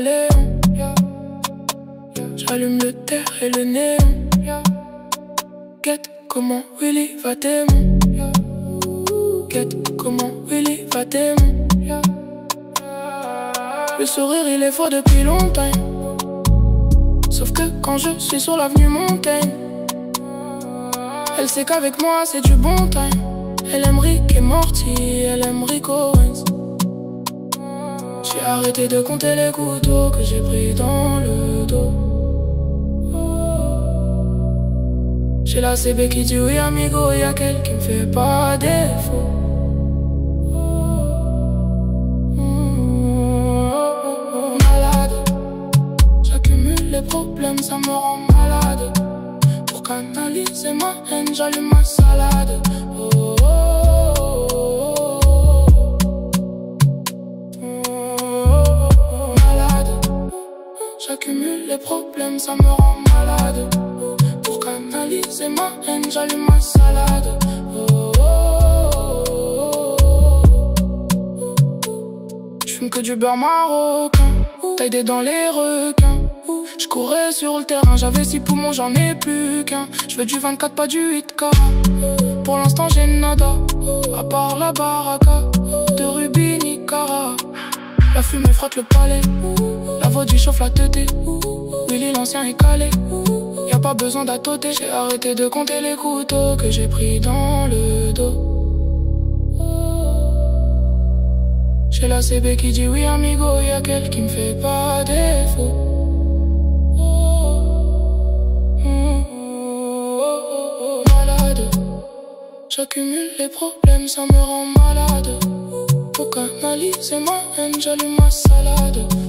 caméléon. J'allume le terre et le néon. Quête, comment Willy va t'aimer? Quête, comment Willy va t'aimer? Le sourire il est faux depuis longtemps. Sauf que quand je suis sur l'avenue Montaigne, elle sait qu'avec moi c'est du bon temps. Elle aime Rick et Morty, elle aime Rick Owens. J'ai arrêté de compter les couteaux que j'ai pris dans le dos. J'ai la CB qui dit oui amigo, y'a qu'elle qui me fait pas défaut. Malade, j'accumule les problèmes, ça me rend malade. Pour canaliser ma haine, j'allume ma salade. Malade, j'accumule les problèmes, ça me rend malade. Pour canaliser ma haine, j'allume ma salade. J'fume que du beurre marocain, taille des dents les requins. J'courais sur le terrain, j'avais 6 poumons, j'en ai plus qu'un. J'veux du 24, pas du 8K. Pour l'instant j'ai nada, à part la baraka de Ruby Nicara. La fumée frotte le palais, la vodka chauffe la teuté. Willy l'ancien est calé, y'a pas besoin d'attoter. J'ai arrêté de compter les couteaux que j'ai pris dans le dos. J'ai la CB qui dit oui amigo, y'a qu'elle qui me fait pas défaut. Malade, j'accumule les problèmes, ça me rend malade. Pour canaliser ma haine, j'allume ma salade.